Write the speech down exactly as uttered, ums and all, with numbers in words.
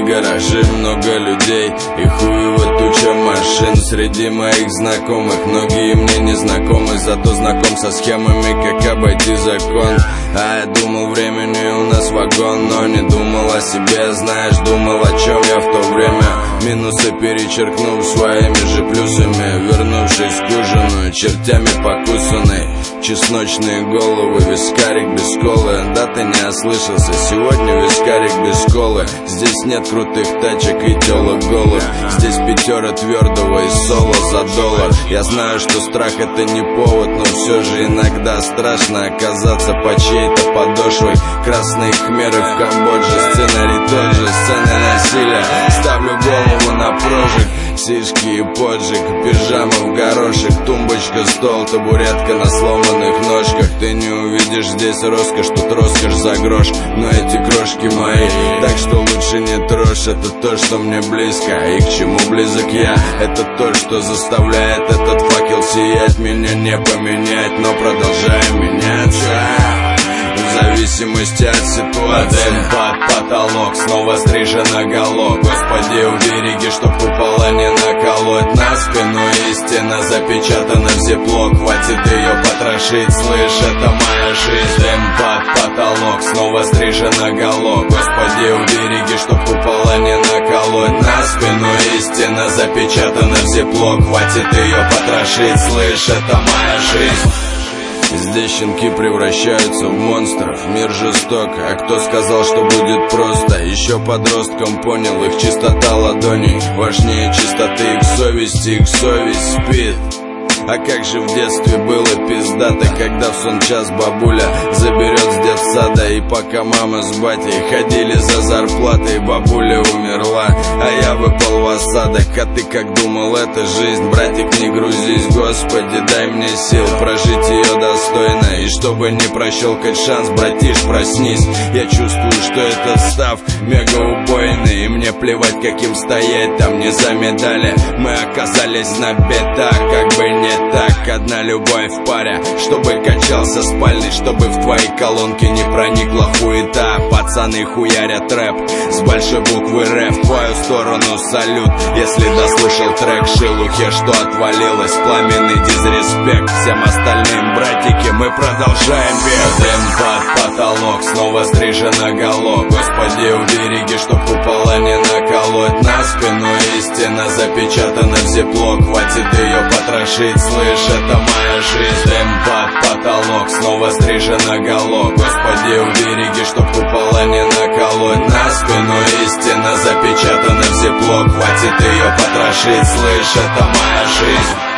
гаражи, много людей и хуево туча машин. Среди моих знакомых многие мне не знакомы, зато знаком со схемами, как обойти закон. А я думал, времени у нас вагон, но не думал о себе, знаешь, думал, о чем я в то время. Минусы перечеркнув своими же плюсами, вернувшись к ужину, чертями покусанный. Чесночные головы, вискарик без колы. Да ты не ослышался, сегодня вискарик без колы. Здесь нет крутых тачек и телок голых. Здесь пятера твердого и соло за доллар. Я знаю, что страх это не повод, но все же иногда страшно оказаться под чьей-то подошвой. Красные хмеры в Камбодже, сценарий тот же, сцены насилия. Ставлю голову на прожиг, сишки и поджиг, пижама в горошек, тумбочка, стол, табуретка на сломанных ножках. Ты не увидишь здесь роскошь, тут роскошь за грош, но эти крошки мои, так что лучше не трожь. Это то, что мне близко, и к чему близок я. Это то, что заставляет этот факел сиять. Меня не поменять, но продолжаем меняться в зависимости от ситуации. Дым под потолок, снова стрижена голок. Господи, убереги, чтоб купола не наколоть на спину. Истина запечатана в зиплок, хватит ее потрошить, слышь, это моя жизнь. Дым под потолок, снова стрижена голок. Господи, убереги, чтоб купола не наколоть на спину. Истина запечатана в зиплок, хватит ее потрошить, слышь, это моя жизнь. Здесь щенки превращаются в монстров, мир жесток, а кто сказал, что будет просто? Еще подростком понял, их чистота ладоней важнее чистоты их совести, их совесть спит. А как же в детстве было пиздато, когда в сон час бабуля заберет с детсада. И пока мама с батей ходили за зарплатой, бабуля умерла, а я выпал в осадок. А ты как думал, это жизнь? Братик, не грузись, Господи, дай мне сил прожить ее достойно. И чтобы не прощелкать шанс, братиш, проснись. Я чувствую, что этот став мега убойный, и мне плевать, каким стоять там не за медали. Мы оказались на бедах, как бы не так, одна любовь в паре, чтобы качался спальный, чтобы в твои колонки не проникла хуета. Пацаны хуярят рэп с большой буквы РЭ, в твою сторону салют, если дослушал трек. Шелухе, что отвалилось, пламенный дизреспект всем остальным, братики, мы продолжаем бег. Дым под потолок, снова стрижена голок. Господи, убереги, чтоб купола не наколоть на спину. Истина запечатана в зиплок, хватит ее потрошить, слышь, это моя жизнь. Дым под потолок, снова стрижена голок. Господи, убереги, чтоб купола не наколоть на спину. Истина запечатана в зиплок, хватит ее потрошить, слышь, это моя жизнь.